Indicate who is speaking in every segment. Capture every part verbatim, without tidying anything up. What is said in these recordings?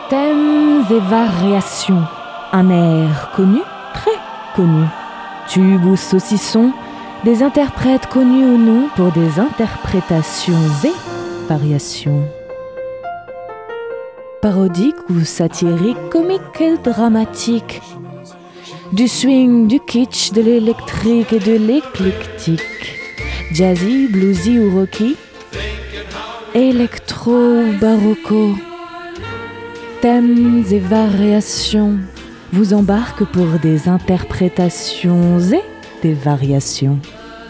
Speaker 1: Thèmes et variations. Un air connu, très connu. Tube ou saucisson, des interprètes connus ou non pour des interprétations et variations. Parodique ou satirique, comique et dramatique. Du swing, du kitsch, de l'électrique et de l'éclectique. Jazzy, bluesy ou rocky. Électro ou barocco. Thèmes et variations vous embarquent pour des interprétations et des variations.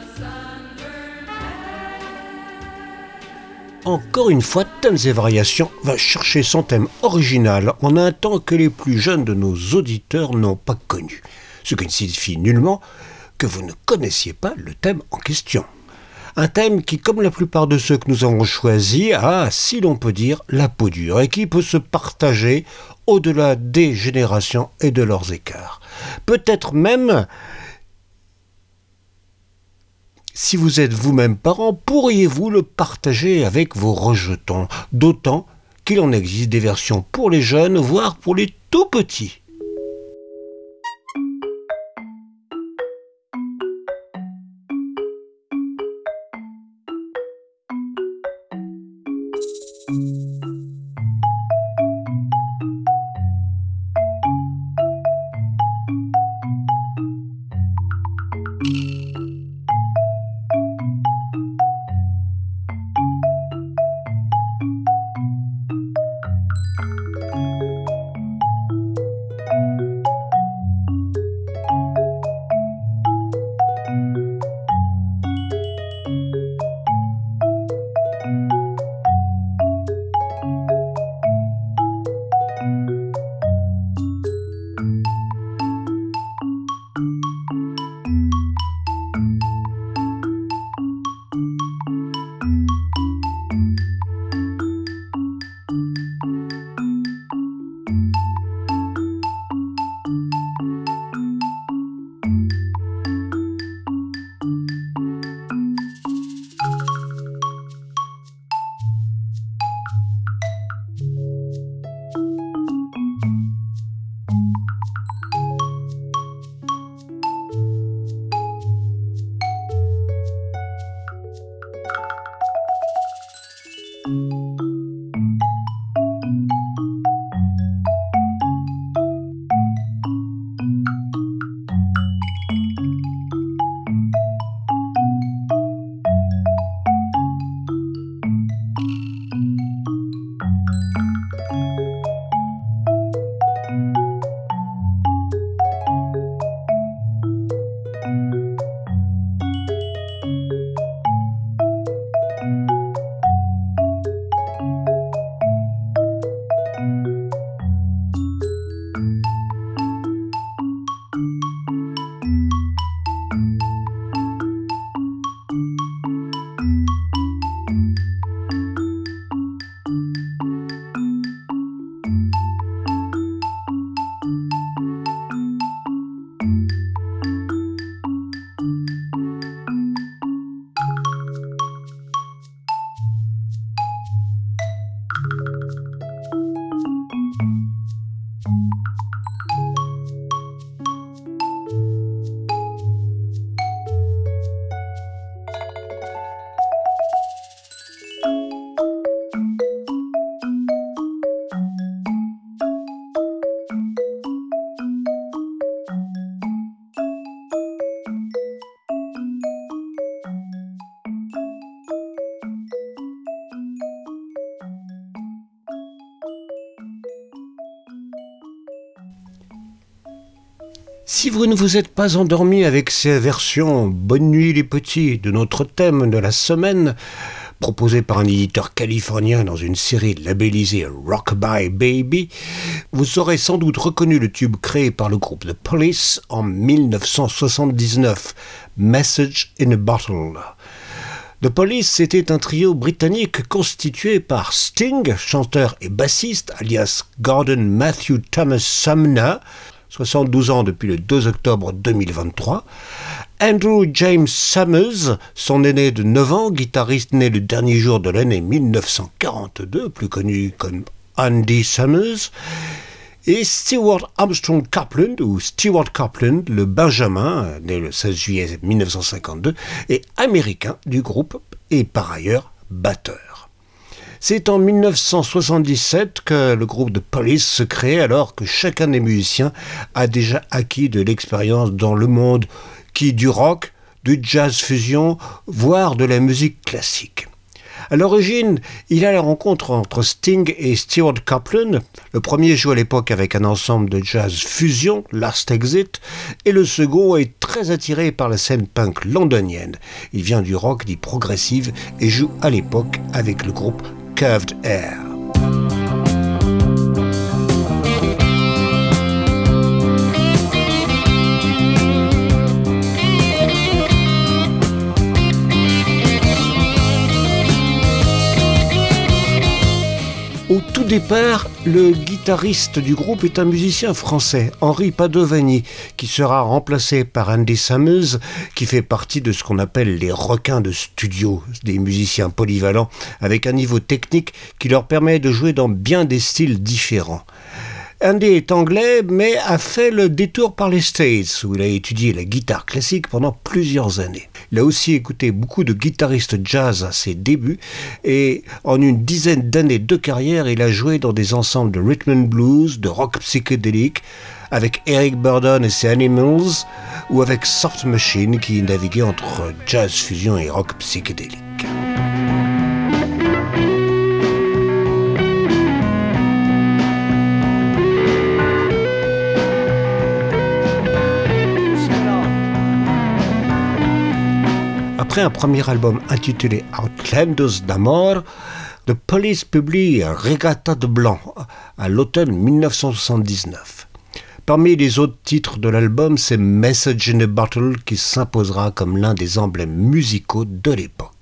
Speaker 2: Encore une fois, Thèmes et variations va chercher son thème original en un temps que les plus jeunes de nos auditeurs n'ont pas connu. Ce qui ne signifie nullement que vous ne connaissiez pas le thème en question. Un thème qui, comme la plupart de ceux que nous avons choisis, a, si l'on peut dire, la peau dure et qui peut se partager au-delà des générations et de leurs écarts. Peut-être même, si vous êtes vous-même parent, pourriez-vous le partager avec vos rejetons, d'autant qu'il en existe des versions pour les jeunes, voire pour les tout petits. Si vous ne vous êtes pas endormi avec ces versions « Bonne nuit les petits » de notre thème de la semaine, proposé par un éditeur californien dans une série labellisée Rockabye Baby, vous aurez sans doute reconnu le tube créé par le groupe The Police en dix-neuf cent soixante-dix-neuf, Message in a Bottle. The Police était un trio britannique constitué par Sting, chanteur et bassiste, alias Gordon Matthew Thomas Sumner, soixante-douze ans depuis le deux octobre deux mille vingt-trois, Andrew James Summers, son aîné de neuf ans, guitariste né le dernier jour de l'année dix-neuf cent quarante-deux, plus connu comme Andy Summers, et Stewart Armstrong Copeland, ou Stewart Copeland, le Benjamin, né le seize juillet mille neuf cent cinquante-deux, est américain du groupe et par ailleurs batteur. C'est en mille neuf cent soixante-dix-sept que le groupe de Police se crée, alors que chacun des musiciens a déjà acquis de l'expérience dans le monde qui du rock, du jazz fusion, voire de la musique classique. À l'origine, il a la rencontre entre Sting et Stewart Copeland. Le premier joue à l'époque avec un ensemble de jazz fusion, Last Exit, et le second est très attiré par la scène punk londonienne. Il vient du rock dit progressive et joue à l'époque avec le groupe Curved Air. Au tout départ, le guitariste du groupe est un musicien français, Henri Padovani, qui sera remplacé par Andy Summers, qui fait partie de ce qu'on appelle les requins de studio, des musiciens polyvalents avec un niveau technique qui leur permet de jouer dans bien des styles différents. Andy est anglais, mais a fait le détour par les States, où il a étudié la guitare classique pendant plusieurs années. Il a aussi écouté beaucoup de guitaristes jazz à ses débuts, et en une dizaine d'années de carrière, il a joué dans des ensembles de rhythm and blues, de rock psychédélique, avec Eric Burdon et ses Animals, ou avec Soft Machine, qui naviguait entre jazz fusion et rock psychédélique. Après un premier album intitulé Outlanders d'Amor, The Police publie Regatta de Blanc à l'automne mille neuf cent soixante-dix-neuf. Parmi les autres titres de l'album, c'est Message in a Bottle qui s'imposera comme l'un des emblèmes musicaux de l'époque.